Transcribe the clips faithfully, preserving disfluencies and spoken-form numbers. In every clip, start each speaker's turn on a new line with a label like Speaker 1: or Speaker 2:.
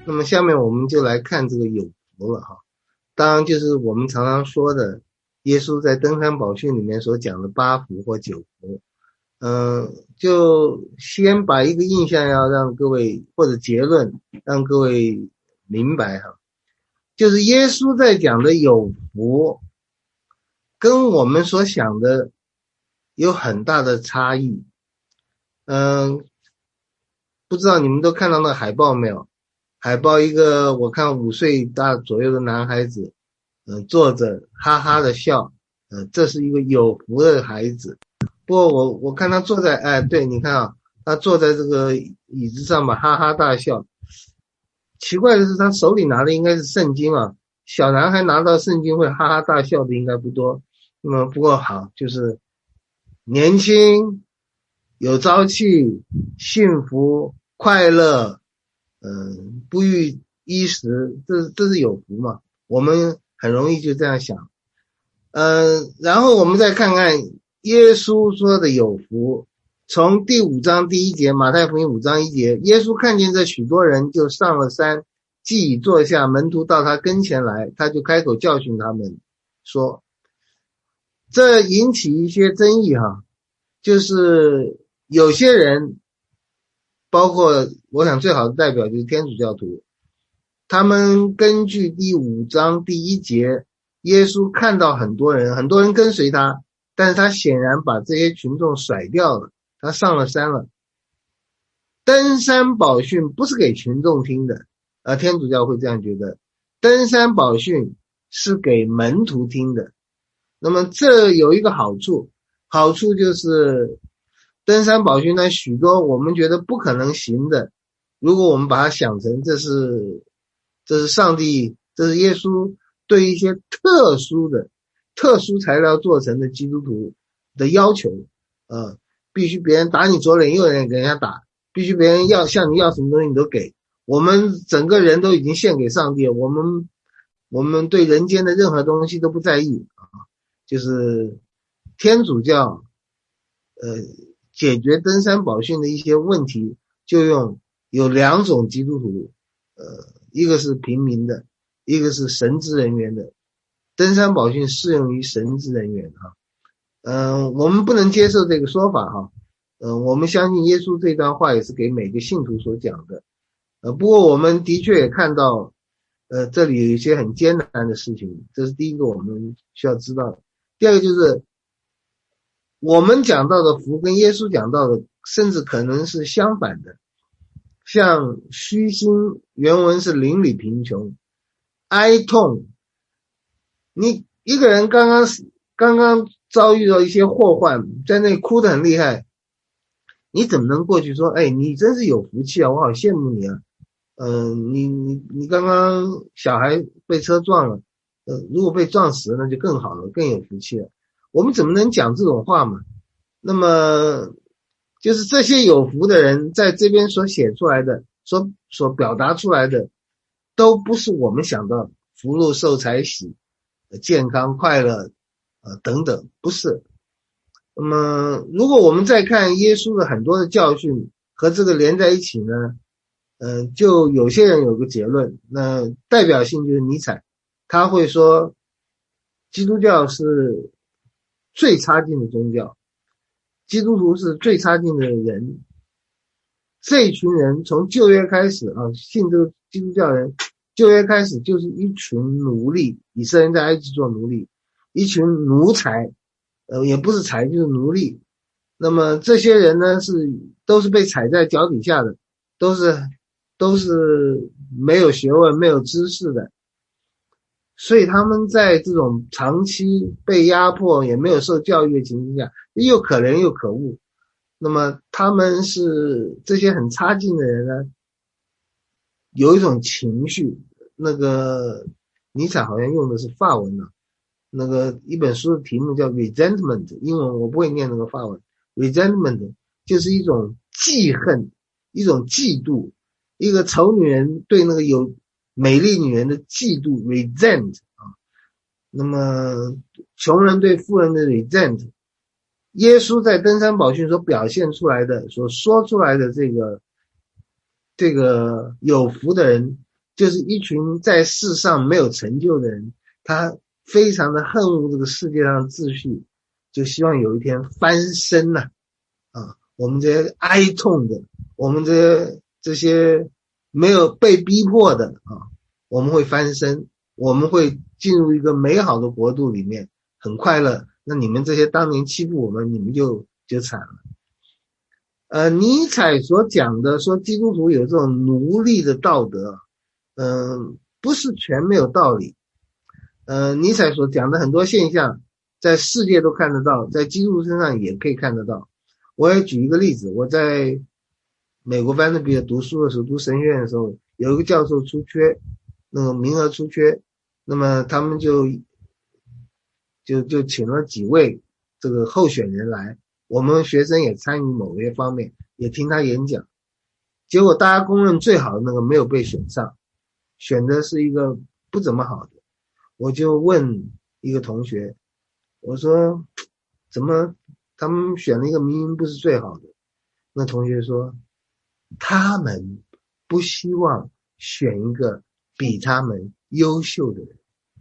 Speaker 1: 那么下面我们就来看这个有福了哈。当然就是我们常常说的耶稣在登山宝训里面所讲的八福或九福。嗯、呃，就先把一个印象要让各位，或者结论让各位明白哈，就是耶稣在讲的有福跟我们所想的有很大的差异。嗯、呃，不知道你们都看到那海报没有？海报一个我看五岁大左右的男孩子，呃，坐着哈哈的笑，呃，这是一个有福的孩子。不过我我看他坐在，哎，对，你看啊，他坐在这个椅子上吧，哈哈大笑。奇怪的是，他手里拿的应该是圣经啊，小男孩拿到圣经会哈哈大笑的应该不多。那么不过好，就是年轻、有朝气、幸福、快乐。嗯，不遇衣食，这这是有福嘛？我们很容易就这样想。呃，然后我们再看看耶稣说的有福，从第五章第一节，马太福音五章一节，耶稣看见这许多人，就上了山，既已坐下，门徒到他跟前来，他就开口教训他们说，这引起一些争议哈，就是有些人。包括我想最好的代表就是天主教徒，他们根据第五章第一节，耶稣看到很多人，很多人跟随他，但是他显然把这些群众甩掉了，他上了山了。登山宝训不是给群众听的，呃，天主教会这样觉得，登山宝训是给门徒听的。那么这有一个好处，好处就是登山宝训呢，许多我们觉得不可能行的，如果我们把它想成这是这是上帝，这是耶稣对一些特殊的特殊材料做成的基督徒的要求，呃，必须别人打你左脸右脸给人家打，必须别人要向你要什么东西你都给，我们整个人都已经献给上帝，我们我们对人间的任何东西都不在意啊，就是天主教呃解决登山宝训的一些问题，就用有两种基督徒，呃，一个是平民的，一个是神职人员的。登山宝训适用于神职人员哈，嗯、呃，我们不能接受这个说法哈，嗯、呃，我们相信耶稣这段话也是给每个信徒所讲的，呃，不过我们的确也看到，呃，这里有一些很艰难的事情，这是第一个我们需要知道的。第二个就是我们讲到的福跟耶稣讲到的甚至可能是相反的，像虚心原文是邻里贫穷，哀痛，你一个人刚刚刚刚遭遇到一些祸患，在那里哭得很厉害，你怎么能过去说，哎，你真是有福气啊，我好羡慕你啊，呃，你你你刚刚小孩被车撞了，呃，如果被撞死了那就更好了，更有福气了。我们怎么能讲这种话嘛？那么就是这些有福的人在这边所写出来的，所所表达出来的，都不是我们想到福禄寿财喜、健康快乐呃等等，不是。那么如果我们再看耶稣的很多的教训和这个连在一起呢，呃，就有些人有个结论，那代表性就是尼采，他会说基督教是最差劲的宗教，基督徒是最差劲的人，这一群人从旧约开始啊，信这个基督教人，旧约开始就是一群奴隶，以色列人在埃及做奴隶，一群奴才，呃，也不是才就是奴隶。那么这些人呢，是都是被踩在脚底下的，都是都是没有学问、没有知识的。所以他们在这种长期被压迫也没有受教育的情况下，又可怜又可恶。那么他们是这些很差劲的人呢，有一种情绪，那个尼采好像用的是法文啊，那个一本书的题目叫 resentment， 英文我不会念那个法文， resentment 就是一种记恨，一种嫉妒，一个丑女人对那个有美丽女人的嫉妒 resent 啊，那么穷人对富人的 resent， 耶稣在登山宝训所表现出来的，所说出来的这个这个有福的人， 就是一群在世上没有成就的人，他非常的恨恶这个世界上的秩序，就希望有一天翻身呐、啊！啊，我们这些哀痛的，我们这些这些没有被逼迫的啊，我们会翻身，我们会进入一个美好的国度里面，很快乐。那你们这些当年欺负我们，你们就就惨了。呃，尼采所讲的说基督徒有这种奴隶的道德，嗯、呃，不是全没有道理。呃，尼采所讲的很多现象，在世界都看得到，在基督徒身上也可以看得到。我也举一个例子，我在美国班德比尔读书的时候，读神学院的时候，有一个教授出缺，那个名额出缺，那么他们就就就请了几位这个候选人来，我们学生也参与某些方面，也听他演讲。结果大家公认最好的那个没有被选上，选的是一个不怎么好的。我就问一个同学，我说怎么他们选了一个明明不是最好的？那同学说他们不希望选一个比他们优秀的人。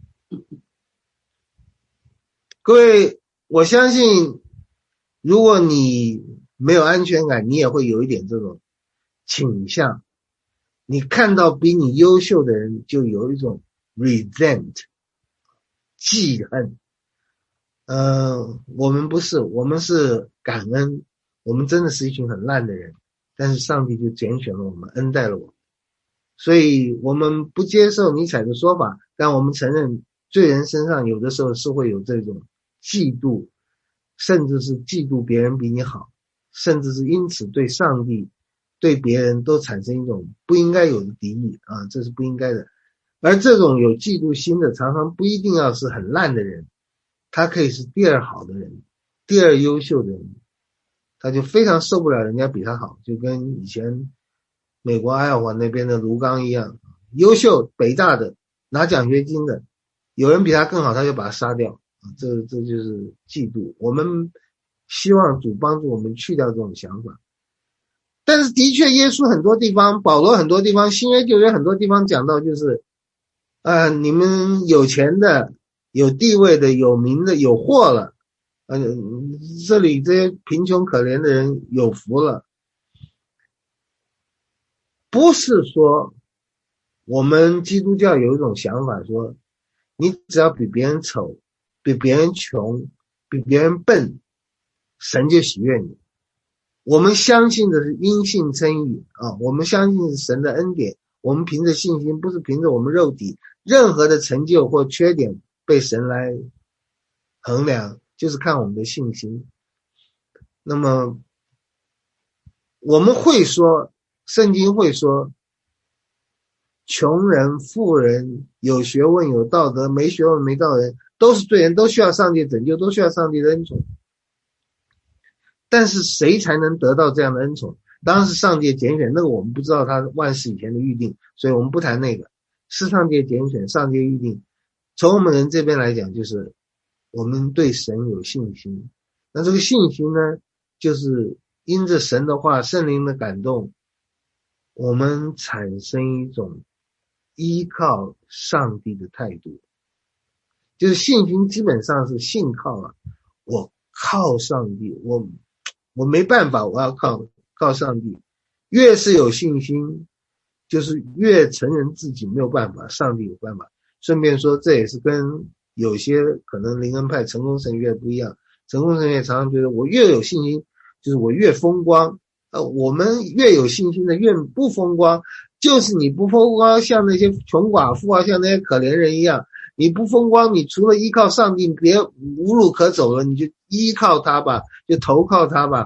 Speaker 1: 各位，我相信如果你没有安全感，你也会有一点这种倾向，你看到比你优秀的人就有一种 resent 记恨。呃，我们不是，我们是感恩，我们真的是一群很烂的人，但是上帝就拣选了我们，恩待了我们。所以我们不接受尼采的说法，但我们承认罪人身上有的时候是会有这种嫉妒，甚至是嫉妒别人比你好，甚至是因此对上帝对别人都产生一种不应该有的敌意啊，这是不应该的。而这种有嫉妒心的常常不一定要是很烂的人，他可以是第二好的人，第二优秀的人，他就非常受不了人家比他好，就跟以前美国爱奥华那边的卢刚一样，优秀北大的拿奖学金的，有人比他更好他就把他杀掉，这这就是嫉妒。我们希望主帮助我们去掉这种想法。但是的确耶稣很多地方，保罗很多地方，新约旧约很多地方讲到就是呃，你们有钱的有地位的有名的有货了，呃，这里这些贫穷可怜的人有福了。不是说我们基督教有一种想法说你只要比别人丑比别人穷比别人笨，神就喜悦你。我们相信的是因信称义啊，我们相信是神的恩典，我们凭着信心，不是凭着我们肉体任何的成就或缺点被神来衡量，就是看我们的信心。那么我们会说，圣经会说穷人富人有学问有道德没学问没道德人都是罪人，都需要上帝拯救，都需要上帝的恩宠。但是谁才能得到这样的恩宠？当然是上帝拣选，那个我们不知道他万事以前的预定，所以我们不谈那个。是上帝拣选，上帝预定。从我们人这边来讲，就是我们对神有信心。那这个信心呢，就是因着神的话圣灵的感动，我们产生一种依靠上帝的态度。就是信心基本上是信靠了，我靠上帝，我我没办法，我要靠靠上帝。越是有信心，就是越承认自己没有办法，上帝有办法。顺便说，这也是跟有些可能灵恩派成功神学不一样。成功神学常常觉得我越有信心，就是我越风光。呃，我们越有信心的越不风光，就是你不风光，像那些穷寡妇啊，像那些可怜人一样，你不风光，你除了依靠上帝，别无路可走了，你就依靠他吧，就投靠他吧。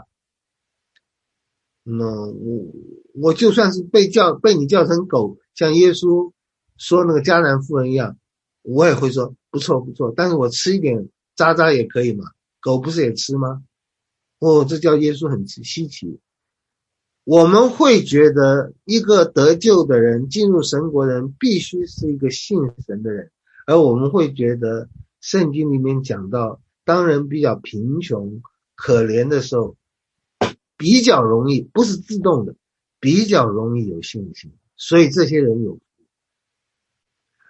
Speaker 1: 那我我就算是被叫被你叫成狗，像耶稣说那个迦南妇人一样，我也会说不错不错，但是我吃一点渣渣也可以嘛，狗不是也吃吗？哦，这叫耶稣很稀奇。我们会觉得一个得救的人，进入神国的人必须是一个信神的人，而我们会觉得圣经里面讲到当人比较贫穷可怜的时候，比较容易，不是自动的，比较容易有信心，所以这些人有福。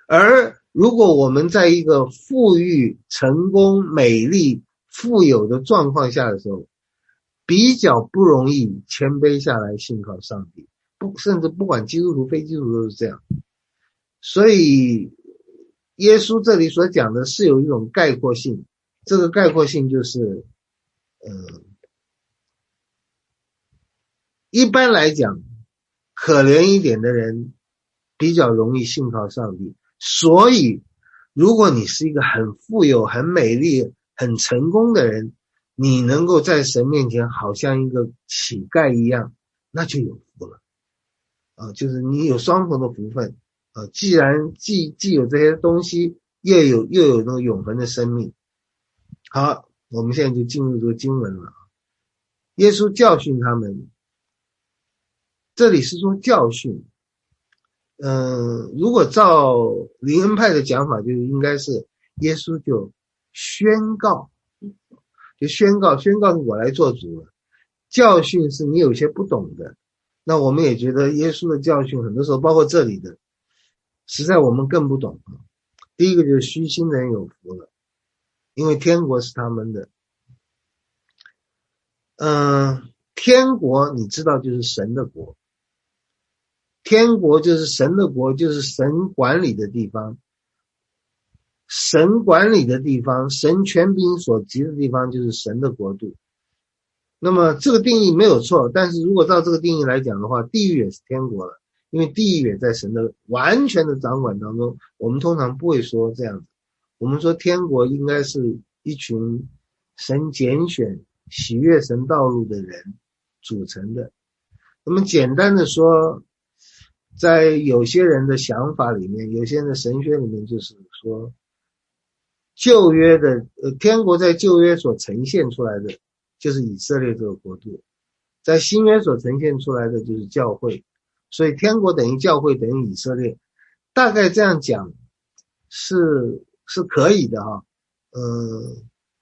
Speaker 1: 而如果我们在一个富裕、成功、美丽、富有的状况下的时候，比较不容易谦卑下来信靠上帝，不，甚至不管基督徒、非基督徒都是这样。所以耶稣这里所讲的是有一种概括性，这个概括性就是，呃，一般来讲，可怜一点的人比较容易信靠上帝。所以，如果你是一个很富有、很美丽、很成功的人，你能够在神面前好像一个乞丐一样，那就有福了啊！就是你有双重的福分啊！既然既既有这些东西，又有又有那个永恒的生命。好，我们现在就进入这个经文了。耶稣教训他们，这里是说教训。嗯、呃，如果照灵恩派的讲法，就应该是耶稣就宣告。就宣告，宣告是我来做主了。教训是你有些不懂的，那我们也觉得耶稣的教训很多时候，包括这里的，实在我们更不懂。第一个就是虚心的人有福了，因为天国是他们的。嗯、呃，天国你知道就是神的国，天国就是神的国，就是神管理的地方。神管理的地方，神权柄所及的地方，就是神的国度。那么这个定义没有错，但是如果照这个定义来讲的话，地狱也是天国了，因为地狱也在神的完全的掌管当中。我们通常不会说这样子，我们说天国应该是一群神拣选、喜悦神道路的人组成的。那么简单的说，在有些人的想法里面，有些人的神学里面，就是说旧约的呃，天国在旧约所呈现出来的就是以色列这个国度，在新约所呈现出来的就是教会，所以天国等于教会等于以色列，大概这样讲是是可以的哈。呃，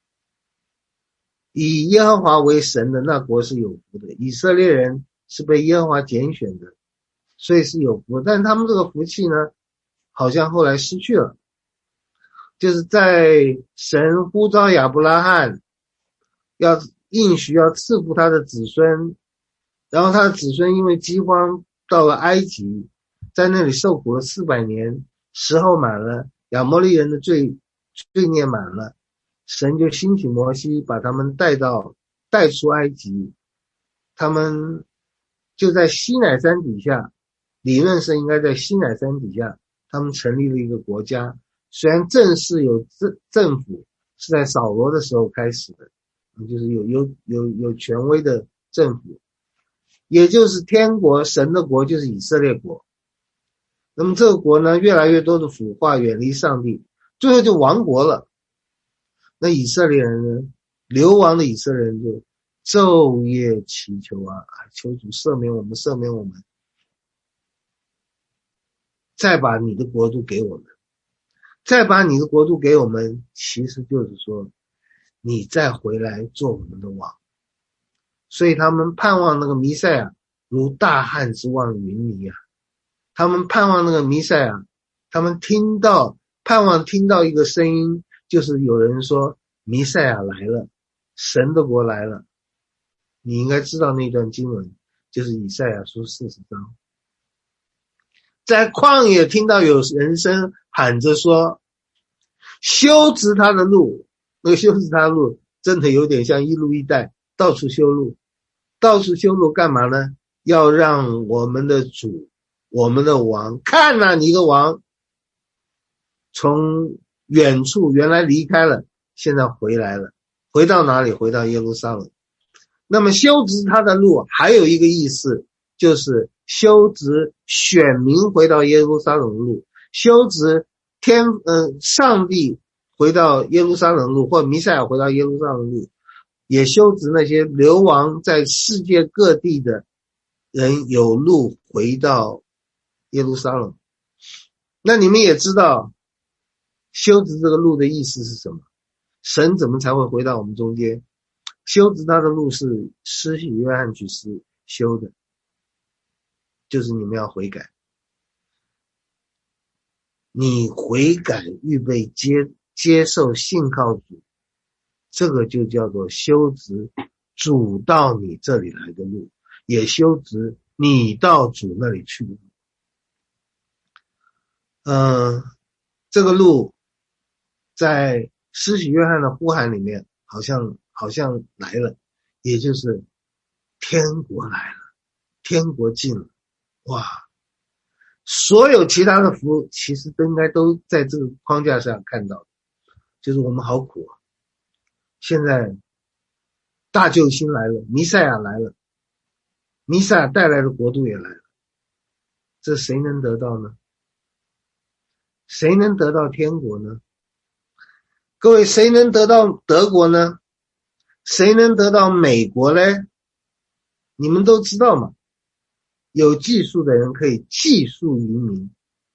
Speaker 1: 以耶和华为神的那国是有福的，以色列人是被耶和华拣选的，所以是有福，但他们这个福气呢，好像后来失去了。就是在神呼召亚伯拉罕要应许要赐福他的子孙，然后他的子孙因为饥荒到了埃及，在那里受苦了四百年，时候满了，亚摩利人的罪罪孽满了，神就兴起摩西把他们带到带出埃及，他们就在西乃山底下，理论是应该在西乃山底下，他们成立了一个国家。虽然正式有政政府是在扫罗的时候开始的，就是有有有有权威的政府，也就是天国，神的国就是以色列国。那么这个国呢，越来越多的腐化，远离上帝，最后就亡国了。那以色列人呢，流亡的以色列人就昼夜祈求啊，求主赦免我们，赦免我们，再把你的国度给我们。再把你的国度给我们，其实就是说你再回来做我们的王。所以他们盼望那个弥赛亚如大旱之望云霓啊，他们盼望那个弥赛亚，他们听到盼望听到一个声音，就是有人说弥赛亚来了，神的国来了。你应该知道那段经文，就是以赛亚书四十章。在旷野听到有人声喊着说修直他的路，那个修直他的路真的有点像一路一带，到处修路。到处修路干嘛呢？要让我们的主，我们的王，看哪，你一个王从远处原来离开了，现在回来了，回到哪里？回到耶路撒冷。那么修直他的路还有一个意思，就是修直选民回到耶路撒冷的路，修直天呃上帝回到耶路撒冷的路，或弥赛亚回到耶路撒冷的路，也修直那些流亡在世界各地的人有路回到耶路撒冷。那你们也知道修直这个路的意思是什么？神怎么才会回到我们中间？修直他的路是施洗约翰去施修的，就是你们要悔改。 你悔改预备接接受信靠主，这个就叫做修直主到你这里来的路，也修直你到主那里去的路。嗯，这个路在施洗约翰的呼喊里面好像好像来了，也就是天国来了，天国近了。哇，所有其他的福其实都应该都在这个框架上看到的，就是我们好苦啊，现在大救星来了，弥赛亚来了，弥赛亚带来的国度也来了，这谁能得到呢？谁能得到天国呢？各位，谁能得到德国呢？谁能得到美国呢？你们都知道嘛，有技术的人可以技术移民，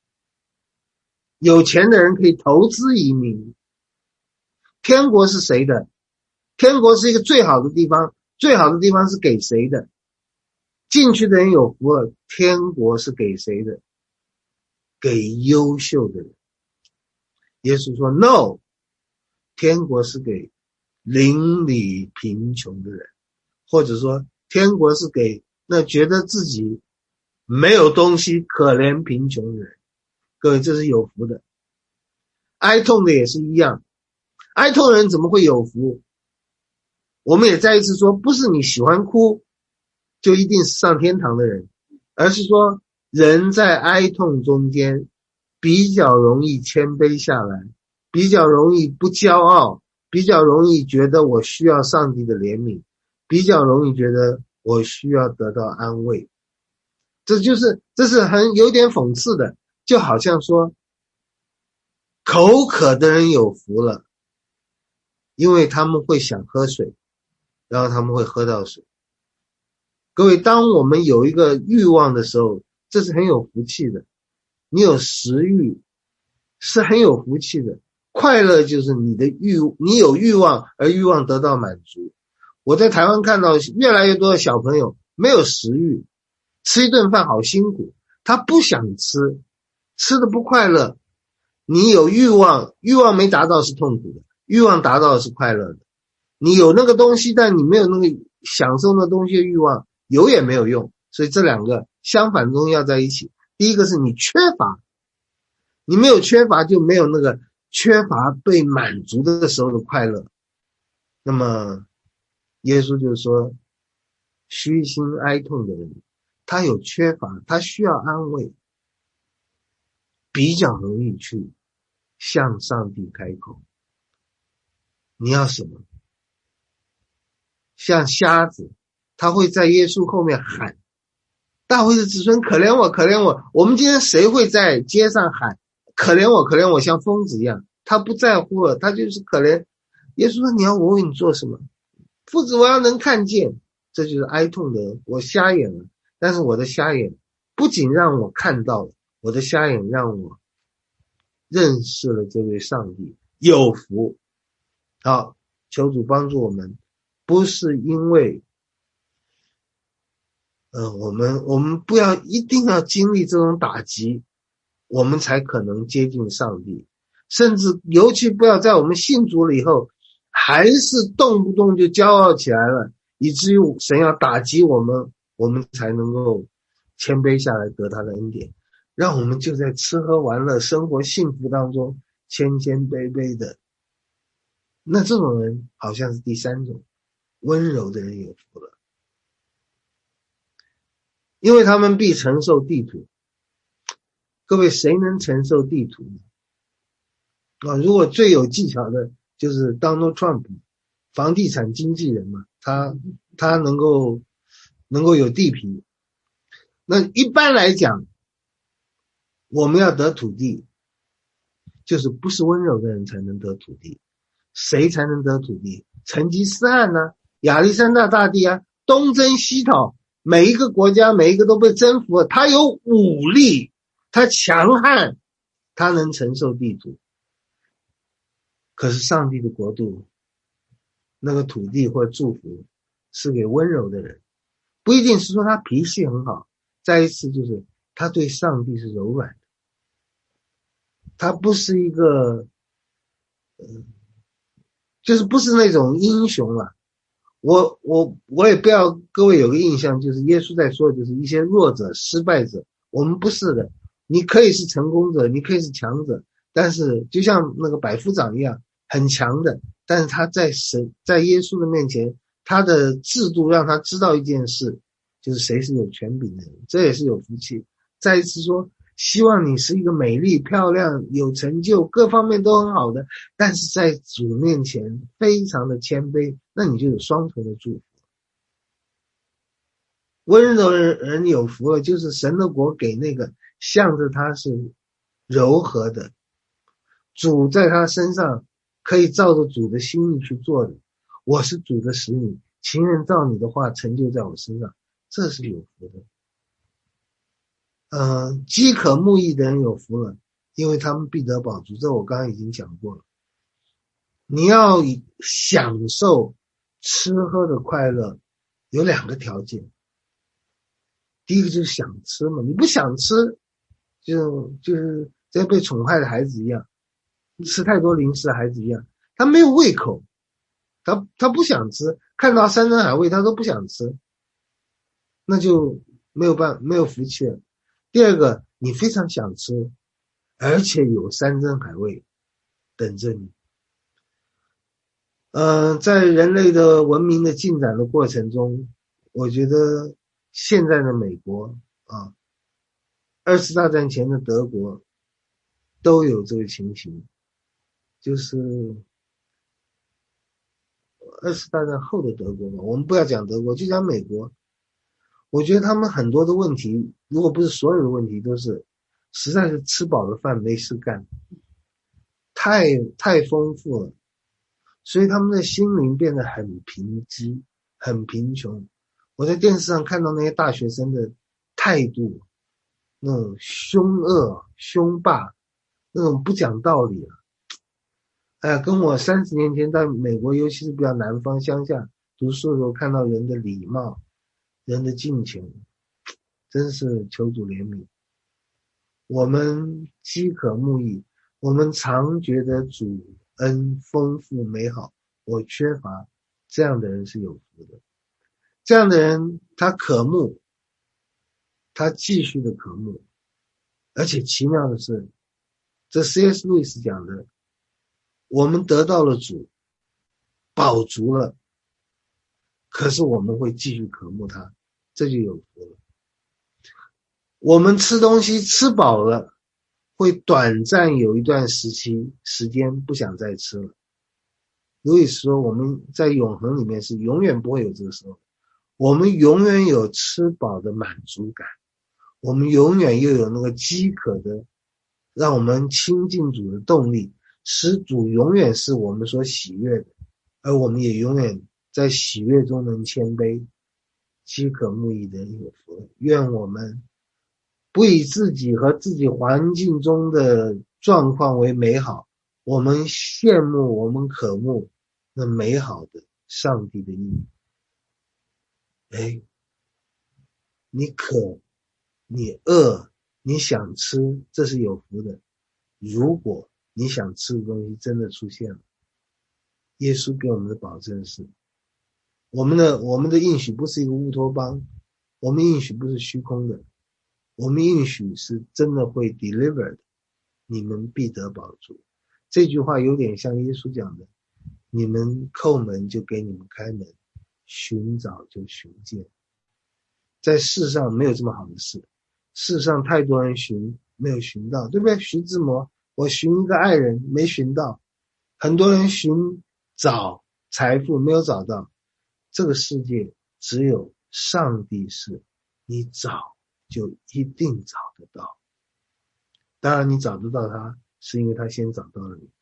Speaker 1: 有钱的人可以投资移民。天国是谁的？天国是一个最好的地方，最好的地方是给谁的？进去的人有福了。天国是给谁的？给优秀的人。耶稣说 No， 天国是给邻里贫穷的人，或者说天国是给那觉得自己没有东西可怜贫穷的人。各位，这是有福的。哀痛的也是一样，哀痛的人怎么会有福？我们也再一次说，不是你喜欢哭就一定是上天堂的人，而是说人在哀痛中间比较容易谦卑下来，比较容易不骄傲，比较容易觉得我需要上帝的怜悯，比较容易觉得我需要得到安慰。这就是这是很有点讽刺的，就好像说口渴的人有福了，因为他们会想喝水，然后他们会喝到水。各位，当我们有一个欲望的时候，这是很有福气的。你有食欲是很有福气的。快乐就是你的欲，你有欲望而欲望得到满足。我在台湾看到越来越多的小朋友没有食欲，吃一顿饭好辛苦，他不想吃，吃的不快乐。你有欲望，欲望没达到是痛苦的，欲望达到是快乐的。你有那个东西，但你没有那个享受那东西的欲望，有也没有用。所以这两个相反的东西要在一起。第一个是你缺乏，你没有缺乏就没有那个缺乏被满足的时候的快乐。那么耶稣就说，虚心哀痛的人，他有缺乏，他需要安慰，比较容易去向上帝开口。你要什么？像瞎子，他会在耶稣后面喊，大卫的子孙可怜我可怜我。我们今天谁会在街上喊可怜我可怜我，像疯子一样？他不在乎了，他就是可怜。耶稣说，你要我为你做什么？父子，我要能看见。这就是哀痛的人。我瞎眼了，但是我的瞎眼不仅让我看到了，我的瞎眼让我认识了这位上帝，有福。好，求主帮助我们，不是因为呃，我们我们不要一定要经历这种打击，我们才可能接近上帝。甚至尤其不要在我们信主了以后，还是动不动就骄傲起来了，以至于神要打击我们，我们才能够谦卑下来得他的恩典。让我们就在吃喝玩乐、生活幸福当中谦谦卑卑的。那这种人好像是第三种，温柔的人有福了，因为他们必承受地土。各位，谁能承受地土呢？啊，如果最有技巧的就是 Donald Trump， 房地产经纪人嘛，他他能够能够有地皮。那一般来讲，我们要得土地，就是不是温柔的人才能得土地。谁才能得土地？成吉思汗呢、啊？亚历山大大帝啊，东征西讨，每一个国家每一个都被征服了，他有武力，他强悍，他能承受地土。可是上帝的国度，那个土地或祝福是给温柔的人，不一定是说他脾气很好，再一次就是他对上帝是柔软的。 他不是一个，嗯，就是不是那种英雄啊。我我我也不要各位有个印象，就是耶稣在说，就是一些弱者、失败者，我们不是的。你可以是成功者，你可以是强者，但是就像那个百夫长一样，很强的，但是他在神在耶稣的面前，他的制度让他知道一件事，就是谁是有权柄的人，这也是有福气。再一次说，希望你是一个美丽、漂亮、有成就，各方面都很好的，但是在主面前非常的谦卑，那你就有双重的祝福。温柔的人有福了，就是神的国给那个向着他是柔和的，主在他身上可以照着主的心意去做的。我是主的使女，情人照你的话成就在我身上，这是有福的。呃，饥渴慕义的人有福了，因为他们必得饱足，这我刚刚已经讲过了。你要享受吃喝的快乐，有两个条件。第一个就是想吃嘛，你不想吃，就就是跟被宠坏的孩子一样，吃太多零食的孩子一样，他没有胃口，他他不想吃，看到山珍海味他都不想吃，那就没有办没有福气了。第二个，你非常想吃，而且有山珍海味等着你。呃，在人类的文明的进展的过程中，我觉得现在的美国啊，二次大战前的德国都有这个情形，就是二次大战后的德国吧，我们不要讲德国，就讲美国。我觉得他们很多的问题，如果不是所有的问题，都是实在是吃饱了饭没事干，太太丰富了，所以他们的心灵变得很贫瘠，很贫穷。我在电视上看到那些大学生的态度，那种凶恶、凶霸，那种不讲道理啊！哎呀，跟我三十年前在美国，尤其是比较南方乡下读书的时候，看到人的礼貌、人的敬虔，真是求主怜悯。我们饥渴慕义，我们常觉得主恩丰富美好，我缺乏，这样的人是有福的。这样的人他渴慕，他继续的渴慕，而且奇妙的是，这 C S 路易斯讲的，我们得到了主，饱足了，可是我们会继续渴慕他，这就有福了。我们吃东西吃饱了，会短暂有一段时期时间不想再吃了。路易斯说，我们在永恒里面是永远不会有这个时候，我们永远有吃饱的满足感，我们永远又有那个饥渴的让我们亲近主的动力，使主永远是我们所喜悦的，而我们也永远在喜悦中能谦卑。饥渴慕义的人有福，愿我们不以自己和自己环境中的状况为美好，我们羡慕我们渴慕那美好的上帝的意。哎，你渴，你饿，你想吃，这是有福的。如果你想吃的东西真的出现了，耶稣给我们的保证是，我们的我们的应许不是一个乌托邦，我们应许不是虚空的，我们应许是真的会 deliver 的，你们必得饱足。这句话有点像耶稣讲的，你们叩门就给你们开门，寻找就寻见。在世上没有这么好的事，世上太多人寻没有寻到，对不对？徐志摩，我寻一个爱人没寻到，很多人寻找财富没有找到。这个世界只有上帝是，你找就一定找得到。当然你找得到他，是因为他先找到了你。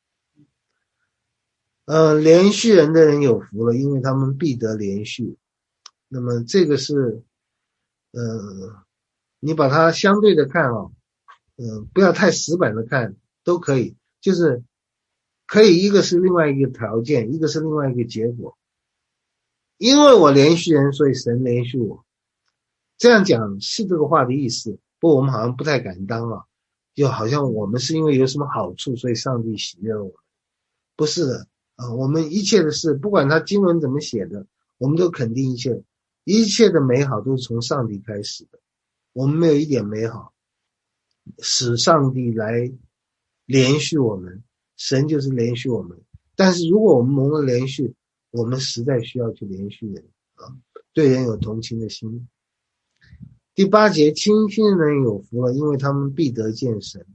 Speaker 1: 呃，连续人的人有福了，因为他们必得连续。那么这个是呃，你把它相对的看啊，呃，不要太死板的看，都可以，就是可以一个是另外一个条件，一个是另外一个结果。因为我连续人，所以神连续我。这样讲是这个话的意思，不过我们好像不太敢当啊。 就好像我们是因为有什么好处，所以上帝喜悦我们。不是的啊，我们一切的事，不管他经文怎么写的，我们都肯定一切，一切的美好都是从上帝开始的。我们没有一点美好，使上帝来连续我们，神就是连续我们。但是如果我们蒙了连续，我们实在需要去连续人啊，对人有同情的心。第八节，清心的人有福了，因为他们必得见神。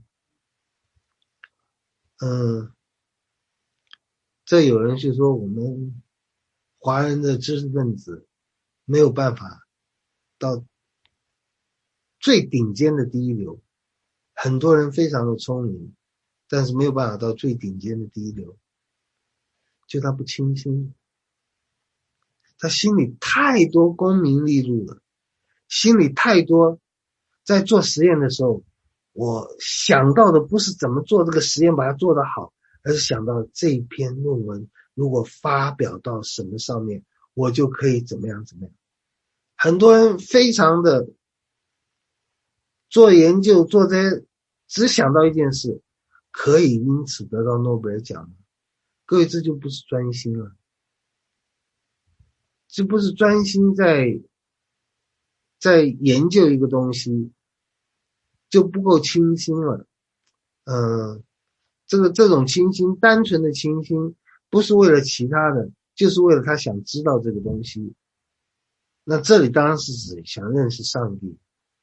Speaker 1: 嗯，这有人是说我们华人的知识分子没有办法到最顶尖的第一流，很多人非常的聪明，但是没有办法到最顶尖的第一流，就他不清心，他心里太多功名利禄了，心里太多，在做实验的时候，我想到的不是怎么做这个实验把它做得好，而是想到这一篇论文如果发表到什么上面，我就可以怎么样怎么样。很多人非常的做研究，做这些只想到一件事，可以因此得到诺贝尔奖吗？各位，这就不是专心了，这不是专心在在研究一个东西，就不够清心了。嗯，这个这种清心，单纯的清心，不是为了其他的，就是为了他想知道这个东西。那这里当然是指想认识上帝。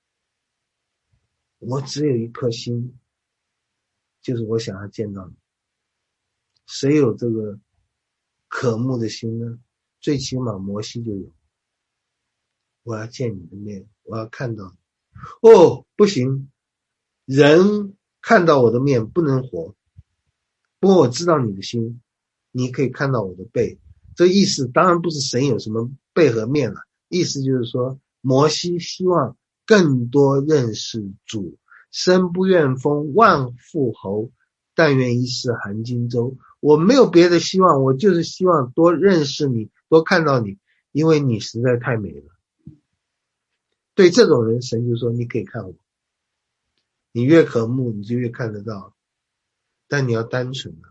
Speaker 1: 我只有一颗心，就是我想要见到你。谁有这个渴慕的心呢？最起码摩西就有。我要见你的面，我要看到你。哦，不行，人看到我的面不能活。不过我知道你的心，你可以看到我的背。这意思当然不是神有什么背和面了，意思就是说摩西希望更多认识主，生不愿封万户侯，但愿一世含荆州。我没有别的希望，我就是希望多认识你，多看到你，因为你实在太美了。对这种人，神就说你可以看我，你越渴慕你就越看得到，但你要单纯啊。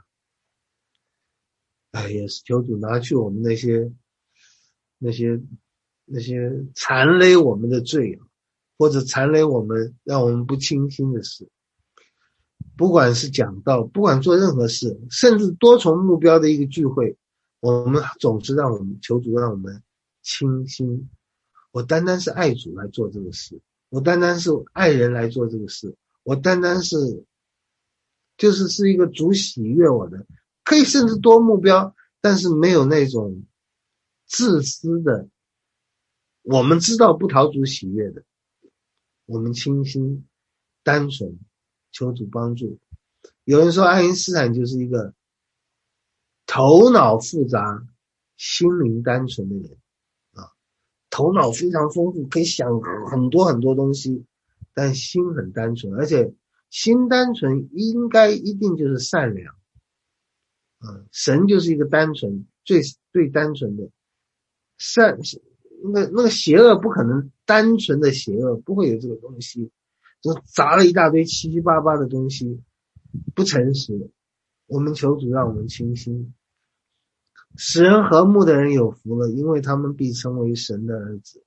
Speaker 1: 哎，也是求主拿去我们那些那些那些残累我们的罪，或者残累我们让我们不清心的事。不管是讲道，不管做任何事，甚至多重目标的一个聚会，我们总是让我们求主让我们清心。我单单是爱主来做这个事，我单单是爱人来做这个事，我单单是就是是一个主喜悦我的，可以甚至多目标，但是没有那种自私的，我们知道不讨主喜悦的，我们清心单纯，求主帮助。有人说爱因斯坦就是一个头脑复杂心灵单纯的人啊，头脑非常丰富，可以想很多很多东西，但心很单纯，而且心单纯应该一定就是善良啊，神就是一个单纯最最单纯的善，那那个邪恶不可能单纯的邪恶，不会有这个东西，就砸了一大堆七七八八的东西，不诚实。我们求主让我们清心。使人和睦的人有福了，因为他们必称为神的儿子。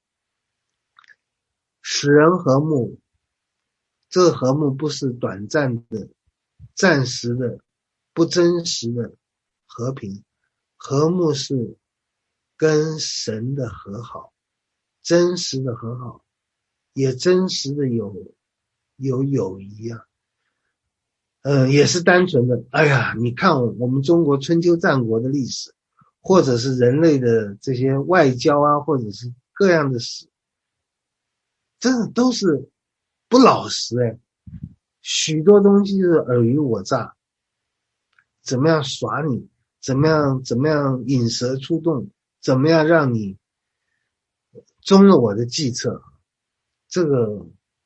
Speaker 1: 使人和睦，这个和睦不是短暂的、暂时的、不真实的和平，和睦是跟神的和好，真实的和好，也真实的有有友谊啊。嗯，也是单纯的。哎呀，你看我们中国春秋战国的历史，或者是人类的这些外交啊，或者是各样的史，真的都是不老实哎，许多东西就是尔虞我诈，怎么样耍你，怎么样怎么样引蛇出洞，怎么样让你中了我的计策，这个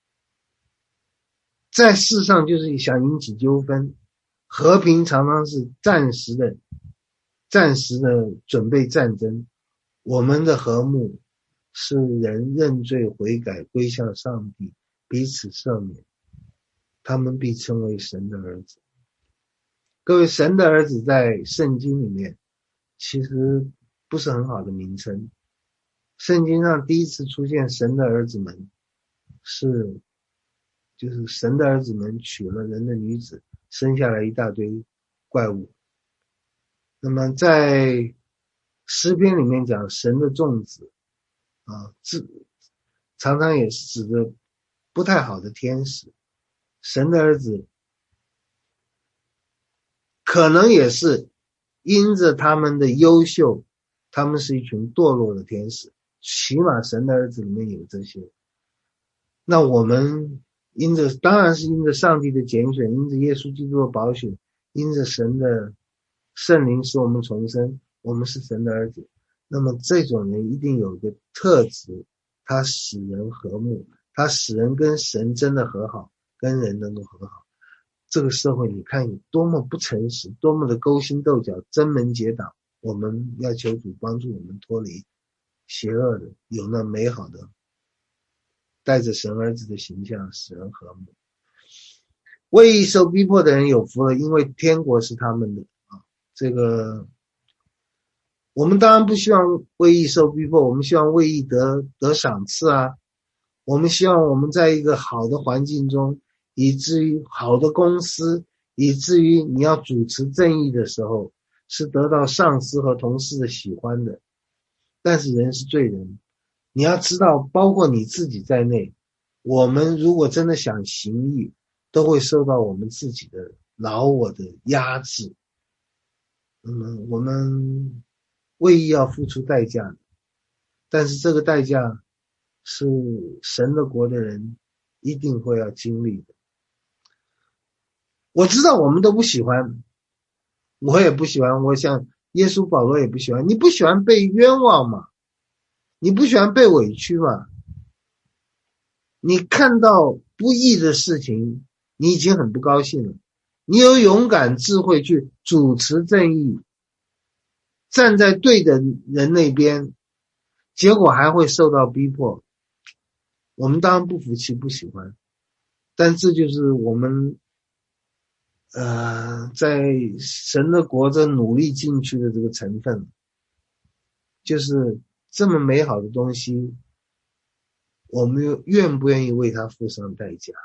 Speaker 1: 在世上就是想引起纠纷。和平常常是暂时的暂时的准备战争，我们的和睦是人认罪悔改归向上帝，彼此赦免。 他们必称为神的儿子。各位，神的儿子在圣经里面其实不是很好的名称。圣经上第一次出现神的儿子们是就是神的儿子们娶了人的女子，生下来一大堆怪物。那么在诗篇里面讲神的众子啊，常常也是指的不太好的天使。神的儿子可能也是因着他们的优秀，他们是一群堕落的天使，起码神的儿子里面有这些。那我们因着当然是因着上帝的拣选，因着耶稣基督的宝血，因着神的圣灵使我们重生，我们是神的儿子。那么这种人一定有一个特质，他使人和睦，他使人跟神真的和好，跟人能够和好。这个社会你看有多么不诚实，多么的勾心斗角，争门结党。我们要求主帮助我们脱离邪恶的，有那美好的带着神儿子的形象，使人和睦。为义受逼迫的人有福了，因为天国是他们的啊。这个我们当然不希望为义受逼迫，我们希望为义得得赏赐啊。我们希望我们在一个好的环境中，以至于好的公司，以至于你要主持正义的时候是得到上司和同事的喜欢的。但是人是罪人，你要知道包括你自己在内，我们如果真的想行义，都会受到我们自己的老我的压制。那么我们为义要付出代价的，但是这个代价是神的国的人一定会要经历的。我知道我们都不喜欢，我也不喜欢，我想耶稣保罗也不喜欢。你不喜欢被冤枉吗？你不喜欢被委屈吗？你看到不义的事情，你已经很不高兴了。你有勇敢智慧去主持正义，站在对的人那边，结果还会受到逼迫。我们当然不服气，不喜欢，但这就是我们呃在神的国这努力进去的这个成分，就是这么美好的东西，我们又愿不愿意为它付上代价？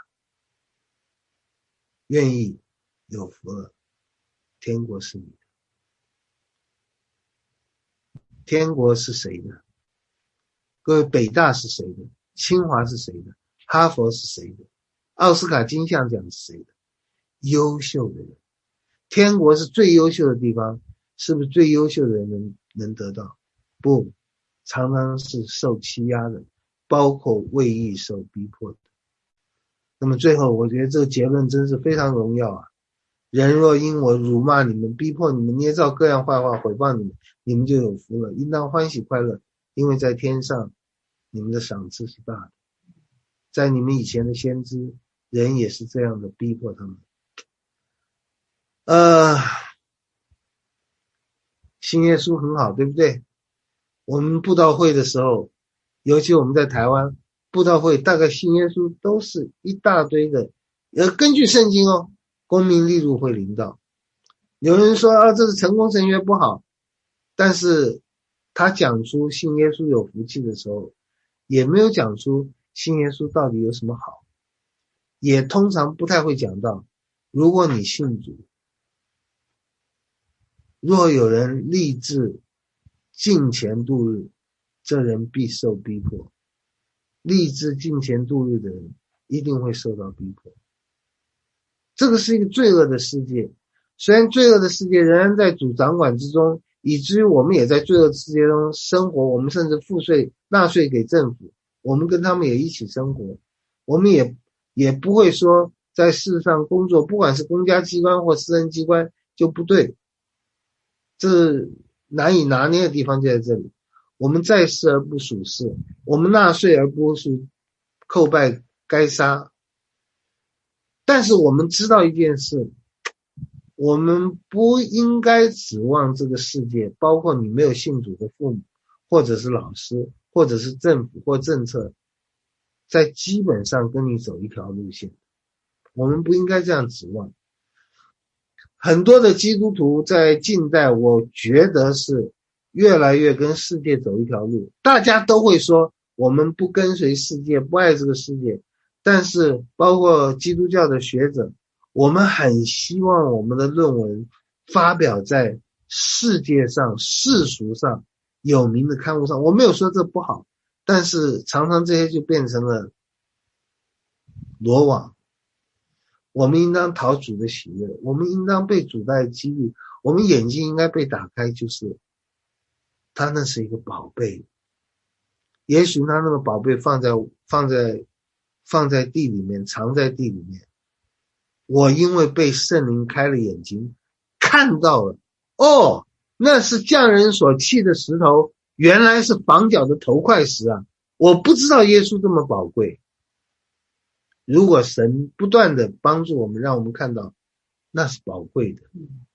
Speaker 1: 愿意，有福了，天国是你的。天国是谁的？各位，北大是谁的？清华是谁的？哈佛是谁的？奥斯卡金像奖是谁的？优秀的人。天国是最优秀的地方，是不是最优秀的人能能得到？不，常常是受欺压的，包括为义受逼迫的。那么最后我觉得这个结论真是非常荣耀啊！人若因我辱骂你们，逼迫你们，捏造各样坏话毁谤你们，你们就有福了，应当欢喜快乐，因为在天上你们的赏赐是大的。在你们以前的先知，人也是这样的逼迫他们。呃，信耶稣很好，对不对？我们布道会的时候，尤其我们在台湾布道会，大概信耶稣都是一大堆的，呃，根据圣经哦，公民利入会领导。有人说啊，这是成功神学不好，但是他讲出信耶稣有福气的时候，也没有讲出信耶稣到底有什么好，也通常不太会讲到，如果你信主，若有人立志敬虔度日，这人必受逼迫。立志敬虔度日的人一定会受到逼迫。这个是一个罪恶的世界，虽然罪恶的世界仍然在主掌管之中，以至于我们也在罪恶的世界中生活，我们甚至付税纳税给政府，我们跟他们也一起生活，我们也也不会说在世上工作，不管是公家机关或私人机关就不对，这难以拿捏的地方就在这里。我们在世而不属世，我们纳税而不是叩拜该杀。但是我们知道一件事，我们不应该指望这个世界，包括你没有信主的父母，或者是老师，或者是政府或政策，在基本上跟你走一条路线。 我们不应该这样指望。很多的基督徒在近代，我觉得是越来越跟世界走一条路。大家都会说我们不跟随世界，不爱这个世界，但是包括基督教的学者，我们很希望我们的论文发表在世界上世俗上有名的刊物上。我没有说这不好，但是常常这些就变成了罗网。我们应当讨主的喜悦，我们应当被主带激励，我们眼睛应该被打开，就是他那是一个宝贝，也许他那个宝贝放在放在放在地里面，藏在地里面，我因为被圣灵开了眼睛看到了，哦，那是匠人所砌的石头，原来是房角的头块石啊，我不知道耶稣这么宝贵。如果神不断的帮助我们，让我们看到那是宝贵的，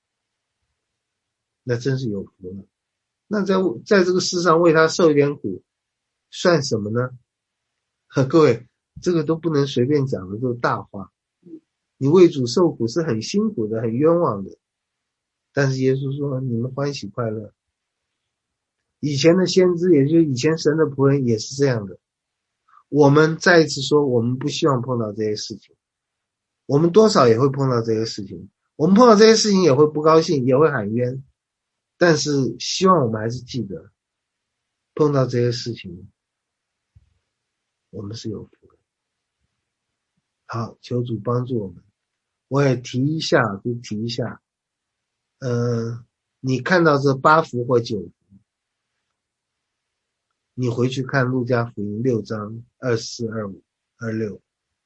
Speaker 1: 那真是有福了。那在在这个世上为他受一点苦算什么呢？各位，这个都不能随便讲的，都是大话。你为主受苦是很辛苦的，很冤枉的，但是耶稣说你们欢喜快乐。以前的先知，也就是以前神的仆人也是这样的。我们再一次说，我们不希望碰到这些事情，我们多少也会碰到这些事情，我们碰到这些事情也会不高兴，也会喊冤，但是希望我们还是记得，碰到这些事情我们是有福的。好，求主帮助我们。我也提一下，就提一下，呃，你看到这八福或九福，你回去看路加福音六章二四、二五、二六，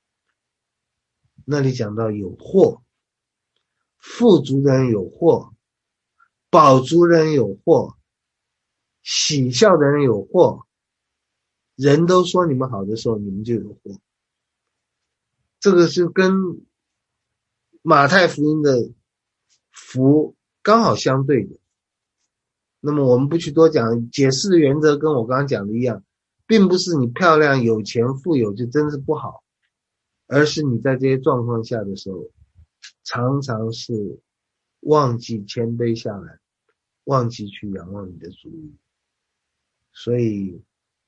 Speaker 1: 那里讲到有祸，富足的人有祸，饱足的人有祸，喜笑的人有祸，人都说你们好的时候，你们就有祸。这个是跟马太福音的福刚好相对的。那么我们不去多讲，解释的原则跟我刚刚讲的一样，并不是你漂亮有钱富有就真是不好，而是你在这些状况下的时候，常常是忘记谦卑下来，忘记去仰望你的主。所以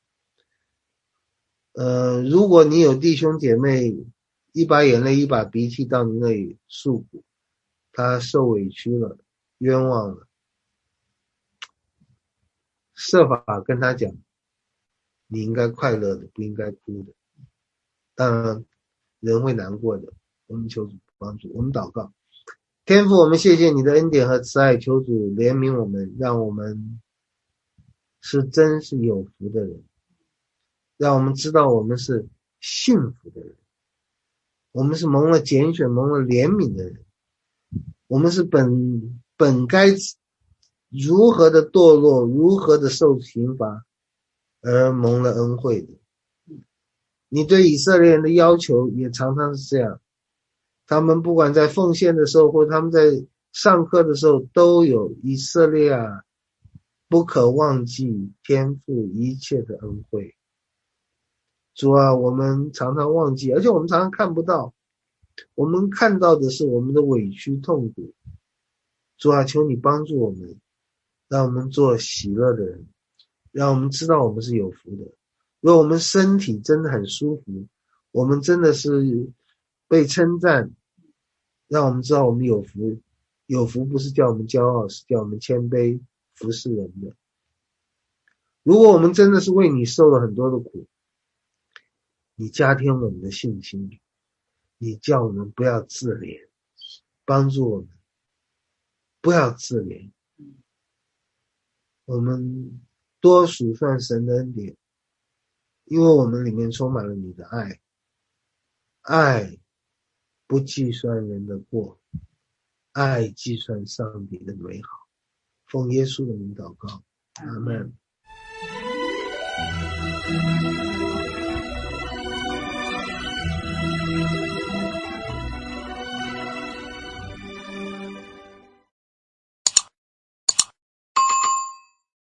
Speaker 1: 呃，如果你有弟兄姐妹一把眼泪一把鼻涕到你那里诉苦，他受委屈了，冤枉了，设法跟他讲，你应该快乐的，不应该哭的。当然人会难过的，我们求主帮助。我们祷告，天父，我们谢谢你的恩典和慈爱，求主怜悯我们，让我们是真是有福的人，让我们知道我们是幸福的人，我们是蒙了拣选蒙了怜悯的人，我们是本本该如何的堕落，如何的受刑罚而蒙了恩惠的。你对以色列人的要求也常常是这样，他们不管在奉献的时候或他们在上课的时候都有以色列啊，不可忘记天父一切的恩惠。主啊，我们常常忘记，而且我们常常看不到，我们看到的是我们的委屈痛苦。主啊，求你帮助我们，让我们做喜乐的人，让我们知道我们是有福的。如果我们身体真的很舒服，我们真的是被称赞，让我们知道我们有福。有福不是叫我们骄傲，是叫我们谦卑服侍人的。如果我们真的是为你受了很多的苦，你加添我们的信心，你叫我们不要自怜，帮助我们不要自怜，我们多数算神的恩典，因为我们里面充满了你的爱，爱不计算人的过，爱计算上帝的美好。奉耶稣的名祷告，阿们。